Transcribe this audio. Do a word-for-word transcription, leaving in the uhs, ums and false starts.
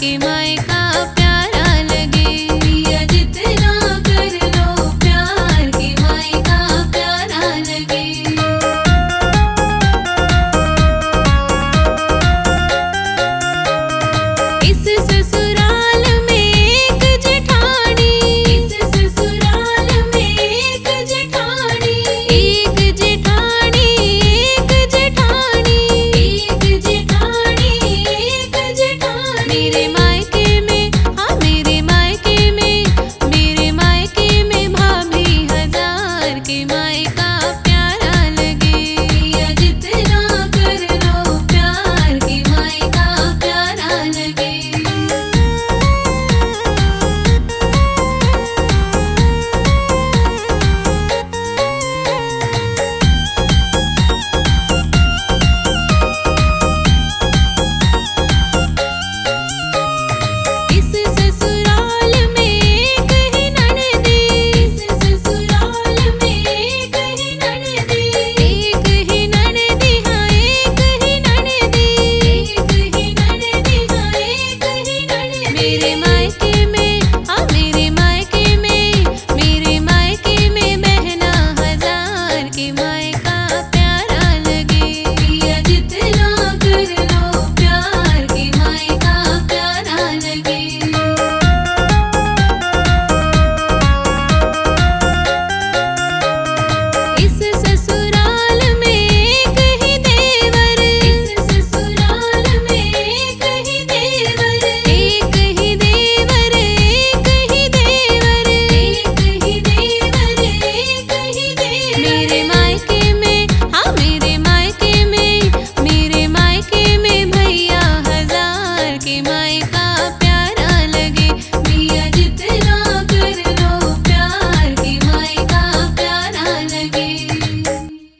के मायका प्यारा लगे। पिया जितना कर लो प्यार के मायका प्यारा लगे। इस ससुराल में एक जेठानी, इस ससुराल में एक जेठानी, एक जेठानी एक जेठानी, एक जेठानी एक जेठानी। मेरे मायके में, हाँ मेरे मायके में, मेरे मायके में भाभी हजार के मायका प्यारा लगे। पिया जितना कर लो प्यार के मायका प्यारा लगे। इस ससुराल में एक ही ननदी, इस ससुराल में एक ही ननदी, एक ही ननदी हाँ एक ही ननदी, एक ही ननदी हाँ एक ही ननदी। मेरे मायके में, हाँ मेरे मायके में, मेरे मायके में बहना हजार के मायका प्यारा लगे। पिया जितना कर लो प्यार के मायका प्यारा लगे। इस ससुराल में एक ही देवर, इस ससुराल में एक ही देवर, एक ही देवर, एक ही देवर, एक ही देवर, एक ही देवर। मेरे मायके में, हाँ मेरे मायके में, मेरे मायके में भैया हजार के मायका